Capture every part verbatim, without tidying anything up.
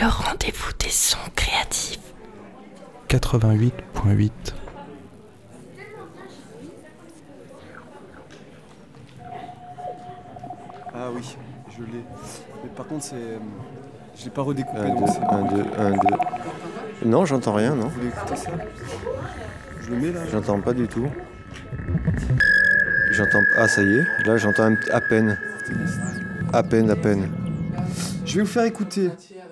le rendez-vous des sons créatifs. quatre-vingt-huit point huit. Ah oui, je l'ai. Mais par contre, c'est... Je l'ai pas redécoupé. Un, donc deux, c'est... un, deux, un, deux. Non, j'entends rien, non. Vous voulez écouter ça? Je le mets là? J'entends pas du tout. J'entends... Ah, ça y est. Là, j'entends un p- à peine. À peine, à peine. Je vais vous faire écouter.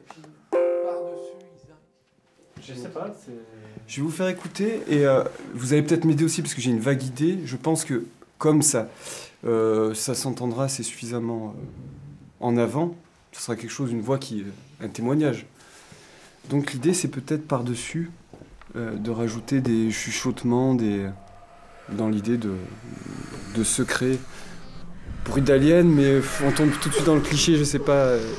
Je sais pas, c'est... Je vais vous faire écouter et euh, vous allez peut-être m'aider aussi parce que j'ai une vague idée. Je pense que comme ça, euh, ça s'entendra assez suffisamment euh, en avant. Ce sera quelque chose, une voix qui... un témoignage. Donc l'idée, c'est peut-être par-dessus euh, de rajouter des chuchotements, des... dans l'idée de, de secret. Bruit d'alien, mais on tombe tout de suite dans le cliché, je sais pas... euh.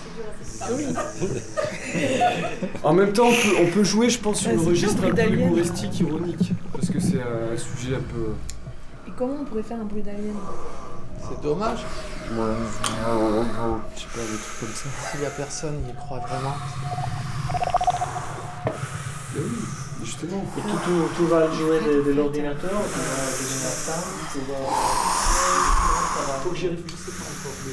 En même temps, on peut, on peut jouer, je pense, sur Ouais, le c'est registre bien, un bruit peu d'alien. humoristique, ironique. Parce que c'est un sujet un peu... Et comment on pourrait faire un bruit d'alien? C'est dommage. Ouais, je sais pas, des trucs comme ça. S'il y a personne, il y croit vraiment. Mais oui, justement. Et tout, tout, tout va jouer de, de l'ordinateur, tout va devenir ça, tout va... Faut que j'y réfléchisse pas encore. mais-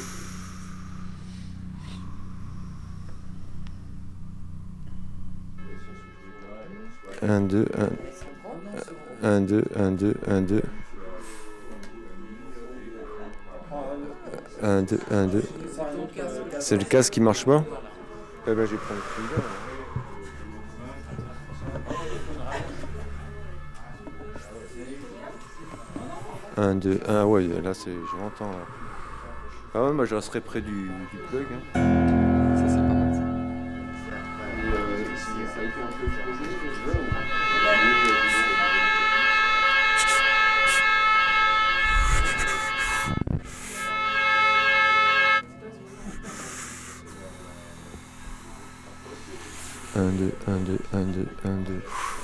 Un, deux, un. Un, deux, un, deux, un, deux. Un, deux, un, deux. C'est le casque qui marche pas? Eh ben, je vais prendre celui-là. Un, deux, un, ouais, là, c'est, je l'entends, là. Ah ouais, moi, je resterai près du, du plug, hein. Ça, c'est pas mal, ça. Et euh, ça a été un peu le projet, je veux, ou- Un, deux, un, deux, un, deux, un, deux.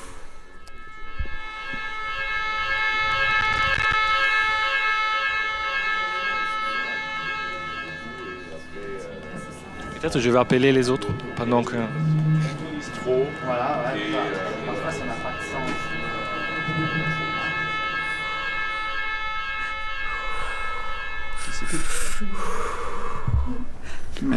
Peut-être je vais appeler les autres pendant que... Trop, voilà, ouais. Parfois ça n'a pas de sens. Mais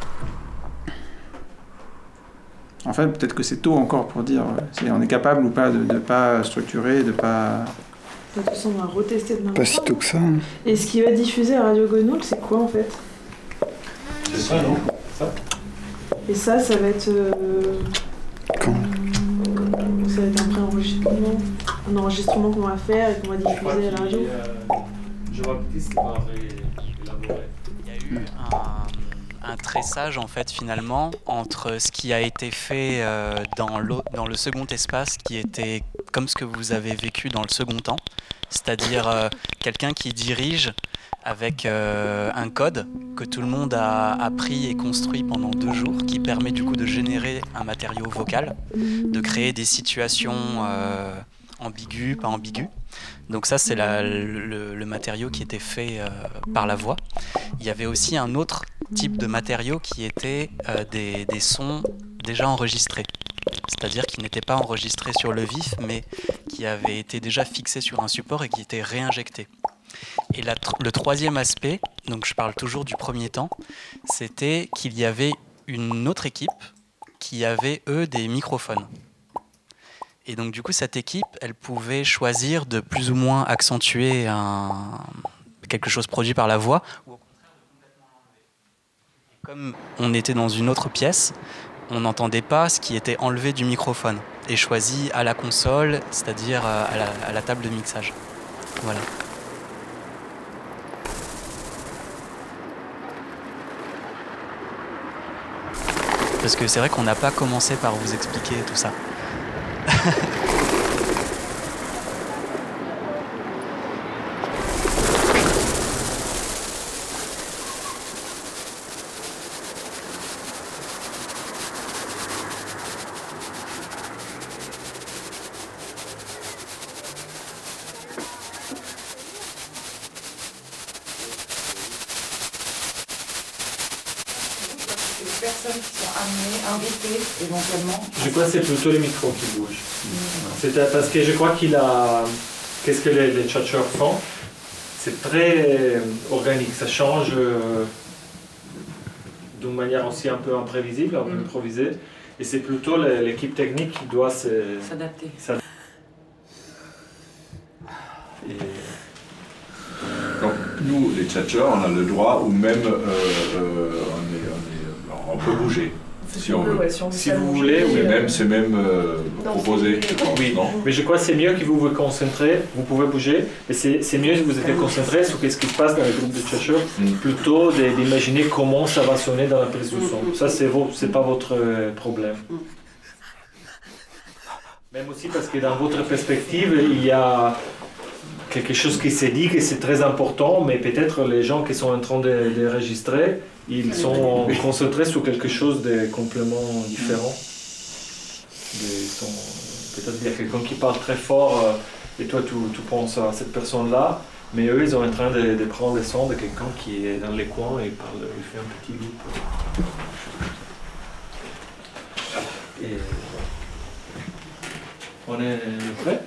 en fait, peut-être que c'est tôt encore pour dire euh, si on est capable ou pas de ne pas structurer, de pas. De toute façon, on va retester demain. Pas si tôt que ça. hein. Et ce qui va diffuser à Radio Grenouille, c'est quoi en fait? C'est ça, non? Ça? Et ça, ça va être. euh, Quand Ça va être un pré-enregistrement. Un enregistrement qu'on va faire et qu'on va diffuser à la radio. Je vois que c'est pas élaboré. Il y a eu un, un tressage en fait finalement entre ce qui a été fait euh, dans, l'au- dans le second espace qui était comme ce que vous avez vécu dans le second temps, c'est-à-dire euh, quelqu'un qui dirige avec euh, un code que tout le monde a appris et construit pendant deux jours qui permet du coup de générer un matériau vocal, de créer des situations euh, ambiguës, pas ambiguës. Donc ça c'est la- le, le matériau qui était fait euh, par la voix. Il y avait aussi un autre type de matériau qui était euh, des, des sons déjà enregistrés. C'est-à-dire qui n'étaient pas enregistrés sur le vif, mais qui avaient été déjà fixés sur un support et qui étaient réinjectés. Et la tr- le troisième aspect, donc je parle toujours du premier temps, c'était qu'il y avait une autre équipe qui avait, eux, des microphones. Et donc du coup, cette équipe, elle pouvait choisir de plus ou moins accentuer un... quelque chose produit par la voix, ou au contraire de complètement l'enlever. Et comme on était dans une autre pièce, on n'entendait pas ce qui était enlevé du microphone et choisi à la console, c'est-à-dire à la, à la table de mixage. Voilà. Parce que c'est vrai qu'on n'a pas commencé par vous expliquer tout ça. Personne personnes qui sont amenées, invitées éventuellement. Je crois que c'est plutôt les micros qui bougent. Mmh. C'est parce que je crois qu'il a... Qu'est-ce que les, les tchatcheurs font? C'est très organique, ça change euh, d'une manière aussi un peu imprévisible, un peu mmh. improvisée. Et c'est plutôt l'équipe technique qui doit s'adapter. Et... Donc, nous, les tchatcheurs, on a le droit, ou même euh, euh, on, est, on, est, on peut bouger. Si, on veut. Ouais, si, on si vous voulez, oui. Oui. Même, c'est même euh, proposé. Oui, non. Mais je crois que c'est mieux que vous vous concentrez, vous pouvez bouger, mais c'est mieux que vous êtes concentré sur ce qui se passe dans les groupes de tchatcheurs, mm. plutôt d'imaginer comment ça va sonner dans la prise de son. Ça, c'est pas votre problème. Même aussi parce que dans votre perspective, il y a quelque chose qui s'est dit, que c'est très important, mais peut-être les gens qui sont en train de, de enregistrer, ils sont concentrés sur quelque chose de complètement différent. Peut-être qu'il y a quelqu'un qui parle très fort euh, et toi tu, tu penses à cette personne-là, mais eux ils sont en train de, de prendre le son de quelqu'un qui est dans les coins et parle, il fait un petit loop. Et on est prêt?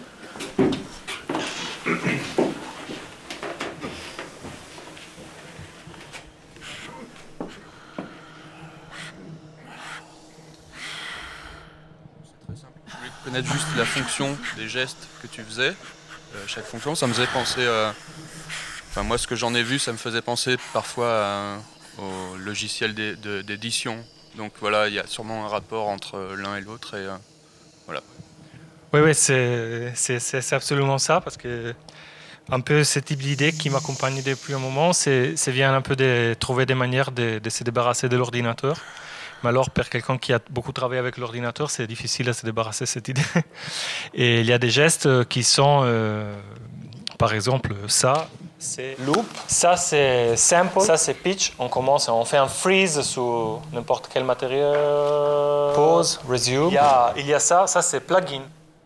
Connaître juste la fonction des gestes que tu faisais, euh, chaque fonction, ça me faisait penser, euh, enfin moi ce que j'en ai vu, ça me faisait penser parfois à, au logiciel d'édition. Donc voilà, il y a sûrement un rapport entre l'un et l'autre et euh, voilà. Oui, oui, c'est absolument ça, parce que un peu cette type d'idée qui m'accompagne depuis un moment, c'est vient un peu de trouver des manières de, de se débarrasser de l'ordinateur. Mais alors, pour quelqu'un qui a beaucoup travaillé avec l'ordinateur, c'est difficile de se débarrasser de cette idée. Et il y a des gestes qui sont, euh, par exemple, ça, c'est loop, ça c'est sample, ça c'est pitch. On commence, on fait un freeze sur n'importe quel matériel. Pause, resume. Il y a, il y a ça, ça c'est plugin.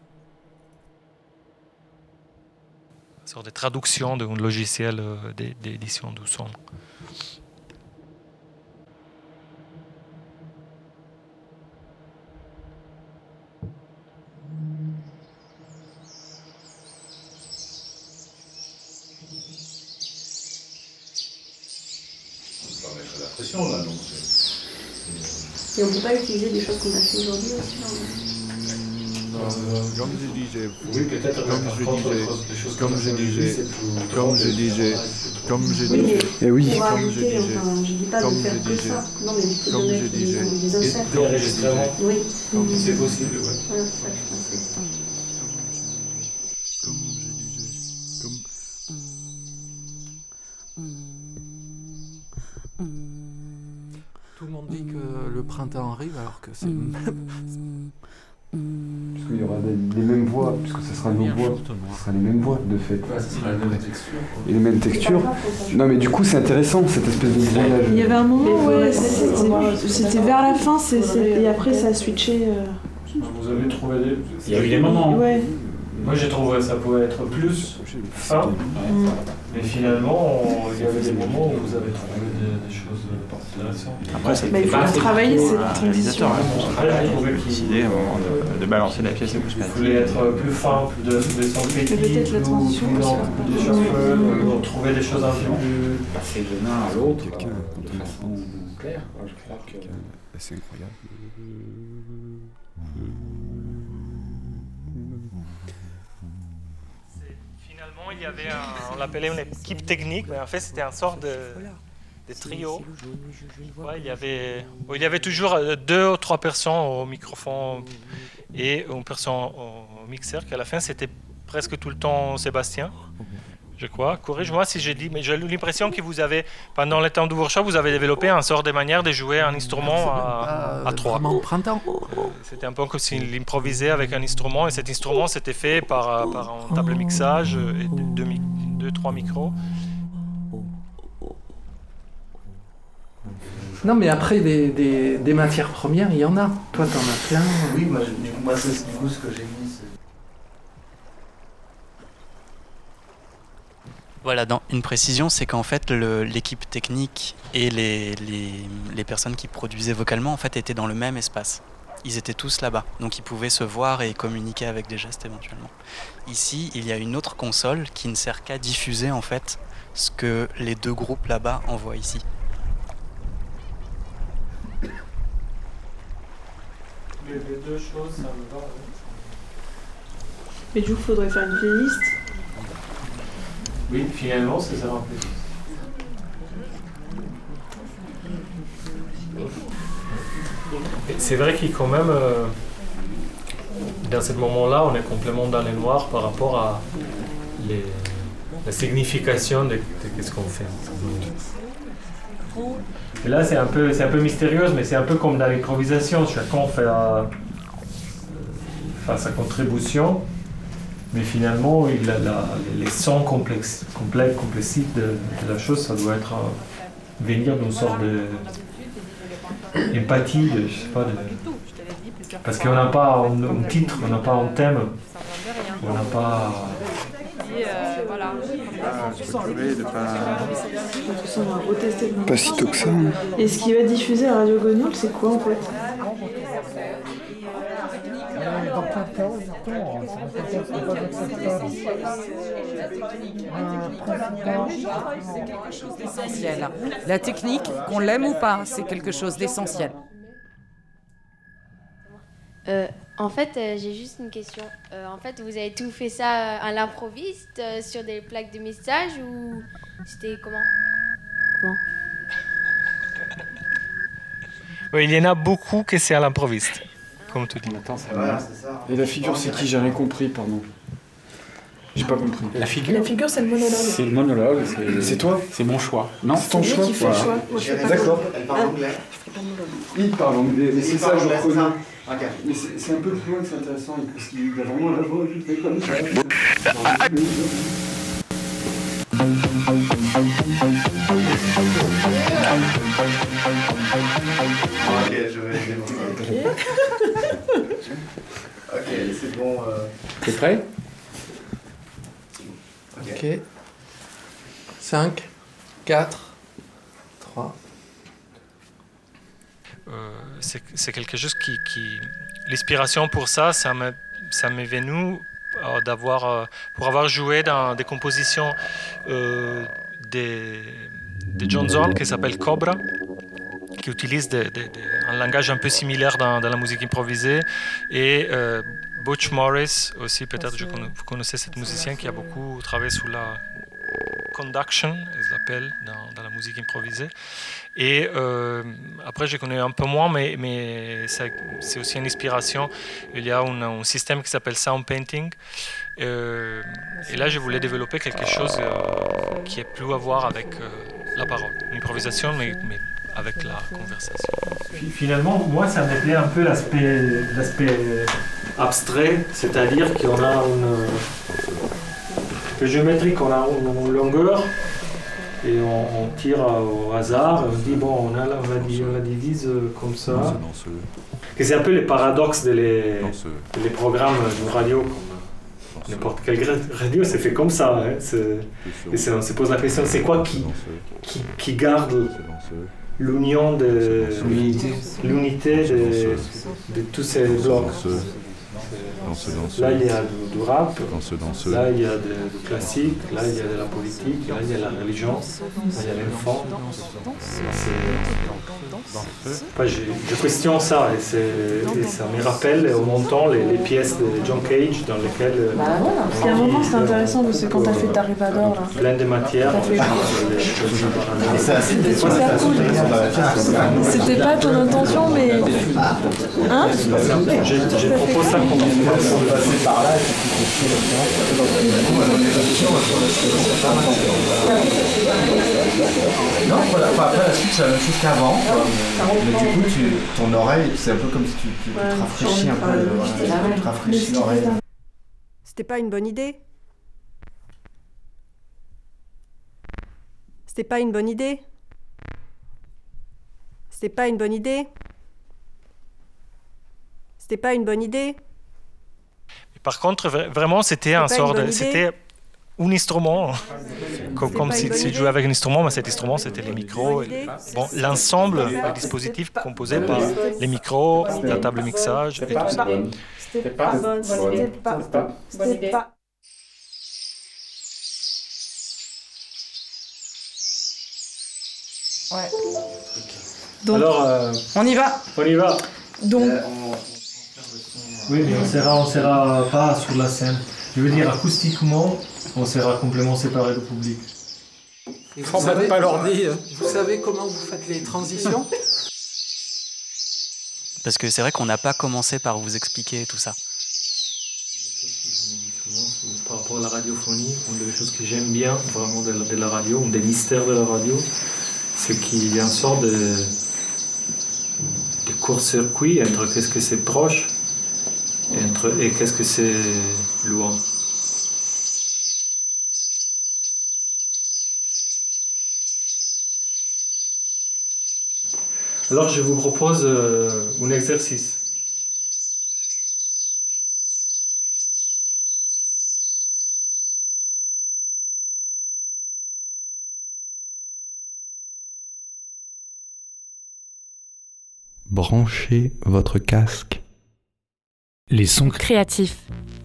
Sur des traductions d'un logiciel d'édition du son. Là, donc et on ne peut pas utiliser des choses qu'on a fait aujourd'hui aussi non, euh, Comme je disais, oui, peut-être comme je disais, comme je disais, comme je disais, comme je disais, et oui, comme je disais, enfin, je dis pas de faire que ça. Non, mais il faut donner des inserts. Des enregistrements. Oui. C'est possible, oui. Voilà, c'est ça que je pensais. Comme je disais, comme. Tout le monde dit que le printemps arrive alors que c'est... Parce qu'il y aura des, les mêmes voix, puisque ce sera nos voix, ce sera les mêmes voix de fait. Ouais, ce sera la même texture. Et les mêmes textures. Non mais du coup c'est intéressant cette espèce de brouillage. Il y avait un moment, ouais, c'était vers la fin, c est, c est, et après ça a switché. Euh... Vous avez trouvé des... Il y a eu des moments. Ouais. Moi j'ai trouvé que ça pouvait être plus fin, mm. mais finalement on, il y avait des moments où vous avez trouvé des, des choses intéressantes. Après, ça bah, il faut travailler cette transition. Il faut décider à un moment de, de balancer la pièce et plus pas. Vous voulez être plus fin, plus de descendre petit, peut-être la transition, plus lent, plus des choses folles, trouver des choses un peu plus... Passer de l'un à l'autre de façon claire, je crois que... C'est incroyable. Il y avait un, on l'appelait une équipe technique, mais en fait c'était un sort de, de trio. Ouais, il, y avait, il y avait toujours deux ou trois personnes au microphone et une personne au mixeur, qu'à la fin c'était presque tout le temps Sébastien, je crois. Corrige-moi si j'ai dit, mais j'ai l'impression que vous avez, pendant le temps du workshop, vous avez développé un sort de manière de jouer un instrument à, à trois. Vraiment au printemps. C'était un peu comme s'il improvisait avec un instrument, et cet instrument c'était fait par, par un table mixage et deux, deux, deux, trois micros. Non, mais après, des, des, des matières premières, il y en a. Toi, t'en as plein. Oui, moi, moi c'est du coup ce que j'ai mis. Voilà, dans une précision, c'est qu'en fait, le, l'équipe technique et les, les, les personnes qui produisaient vocalement, en fait, étaient dans le même espace. Ils étaient tous là-bas, donc ils pouvaient se voir et communiquer avec des gestes éventuellement. Ici, il y a une autre console qui ne sert qu'à diffuser, en fait, ce que les deux groupes là-bas envoient ici. Les deux choses, ça me va. Mais du coup, il faudrait faire une playlist. Oui, finalement, c'est ça en plus. C'est vrai qu'il quand même, euh, dans ce moment-là, on est complètement dans les noirs par rapport à les, la signification de, de ce qu'on fait. Et là, c'est un peu, c'est un peu mystérieux, mais c'est un peu comme dans l'improvisation. Chacun fait, euh, fait sa contribution. Mais finalement, il a la, les sons complexes, complexes, complexiques de, de la chose, ça doit être euh, venir d'une sorte de empathie, de, je sais pas, de, parce qu'on n'a pas un, un titre, on n'a pas un thème, on n'a pas. Pas si tôt que ça. Et ce qui va diffuser à Radio Grenouille, c'est quoi en fait? Essentiel. La technique, qu'on l'aime ou pas, c'est quelque chose d'essentiel. Euh, en fait, euh, j'ai juste une question. Euh, en fait, vous avez tout fait ça à l'improviste, euh, sur des plaques de message, ou c'était comment? Comment? Oui, il y en a beaucoup que c'est à l'improviste, comme tu dis. Attends, ça va. Et la figure, c'est qui? J'ai rien compris, pardon. J'ai pas compris. La figure, la figure c'est le monologue. C'est le monologue. C'est, c'est toi? C'est mon choix. Non, c'est ton choix. Qui fait le choix. Moi, je fais pas D'accord. ça. Elle parle Ah, anglais. je fais pas de monologue. Il parle anglais, mais c'est ça, je anglais, reconnais. ça. Okay. Mais c'est, c'est un peu plus loin que c'est intéressant, parce qu'il a vraiment la voix qui fait comme ça. Ok, je vais démontrer. Ok, c'est bon. Euh... T'es prêt? Ok. Ok. cinq, quatre, trois. Euh, c'est, c'est quelque chose qui, qui... L'inspiration pour ça, ça m'est, ça m'est venu euh, d'avoir, euh, pour avoir joué dans des compositions euh, de, de John Zorn qui s'appelle Cobra, qui utilise de, de, de, un langage un peu similaire dans, dans la musique improvisée, et euh, Butch Morris aussi, peut-être je connais, vous connaissez cet musicien qui a beaucoup travaillé sur la conduction, ils l'appellent dans, dans la musique improvisée. Et euh, après, je connais un peu moins, mais, mais ça, c'est aussi une inspiration. Il y a un, un système qui s'appelle sound painting. Euh, et là, je voulais développer quelque chose euh, qui est plus à voir avec euh, la parole, l'improvisation, mais, mais avec la conversation. Finalement, moi, ça me plaît un peu l'aspect, l'aspect abstrait, c'est-à-dire qu'on a une, le géométrique, on a une longueur et on, on tire au hasard, on dit bon, on, a, on, la, on la divise comme ça. Que c'est un peu les paradoxes des les, les programmes de radio, comme n'importe quelle radio, c'est fait comme ça. Hein, c'est, et c'est, on se pose la question, c'est quoi qui, qui, qui garde l'union de l'unité, l'unité de, de tous ces blocs. Là, il y a du, du rap, là, il y a du classique, là, il y a de la politique, là, il y a la religion, là, il y a l'enfant. Enfin, je, je questionne ça et, c'est, et ça me rappelle au montant les, les pièces de John Cage dans lesquelles. Bah voilà. Parce qu'à un moment, c'était intéressant parce que quand t'as fait Tarivador, là. Plein de matières. C'était pas ton intention, mais. Hein? Je, je propose ça comme passer par là et non, voilà. Enfin, après la suite c'est la même chose qu'avant, quoi. Mais, mais du coup tu, ton oreille, c'est un peu comme si tu, tu, tu te rafraîchis un peu, voilà, tu te rafraîchis l'oreille. C'était pas une bonne idée. C'était pas une bonne idée. C'était pas une bonne idée. C'était pas une bonne idée. Par contre, vraiment, c'était un sort de, c'était un instrument comme, comme si, si je jouais avec un instrument, mais cet instrument c'était les micros. Et, bon, l'ensemble des dispositifs composés par les micros, la table mixage et tout ça. C'était pas bonne, c'était pas, c'était pas. Ouais. Donc, alors, euh, on y va. On y va. Donc, euh, on... oui, mais on sera, on sera pas sur la scène. Je veux dire, acoustiquement, on sera complètement séparés du public. Et vous, savez, pas l'ordi. Vous savez comment vous faites les transitions? Parce que c'est vrai qu'on n'a pas commencé par vous expliquer tout ça. Par rapport à la radiophonie, une des choses que j'aime bien vraiment de la, de la radio, un des mystères de la radio, c'est qu'il y a une sorte de, de court-circuit entre qu'est-ce que c'est proche et, entre, et qu'est-ce que c'est loin. Alors je vous propose euh, un exercice. Branchez votre casque. Les sons créatifs.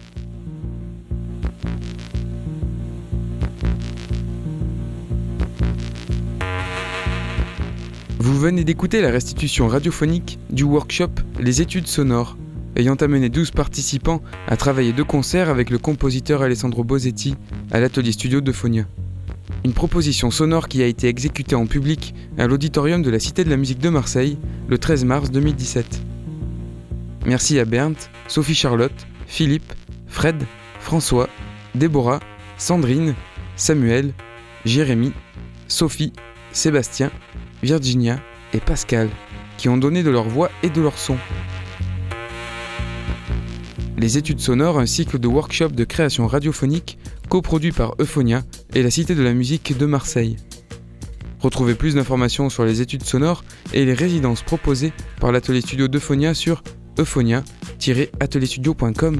Vous venez d'écouter la restitution radiophonique du workshop Les études sonores, ayant amené douze participants à travailler de concert avec le compositeur Alessandro Bosetti à l'atelier studio d'Euphonia. Une proposition sonore qui a été exécutée en public à l'auditorium de la Cité de la Musique de Marseille le treize mars deux mille dix-sept. Merci à Bernd, Sophie Charlotte, Philippe, Fred, François, Déborah, Sandrine, Samuel, Jérémy, Sophie, Sébastien, Virginia et Pascal, qui ont donné de leur voix et de leur son. Les études sonores, un cycle de workshops de création radiophonique coproduit par Euphonia et la Cité de la Musique de Marseille. Retrouvez plus d'informations sur les études sonores et les résidences proposées par l'atelier studio d'Euphonia sur euphonia tiret atelier studio point com.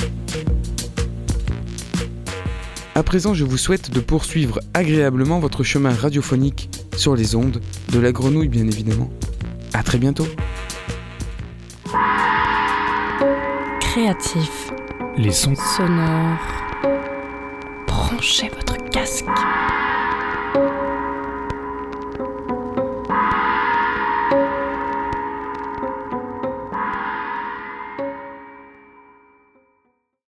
À présent, je vous souhaite de poursuivre agréablement votre chemin radiophonique sur les ondes de la grenouille, bien évidemment. À très bientôt. Créatif. Les sons sonores. Branchez votre casque.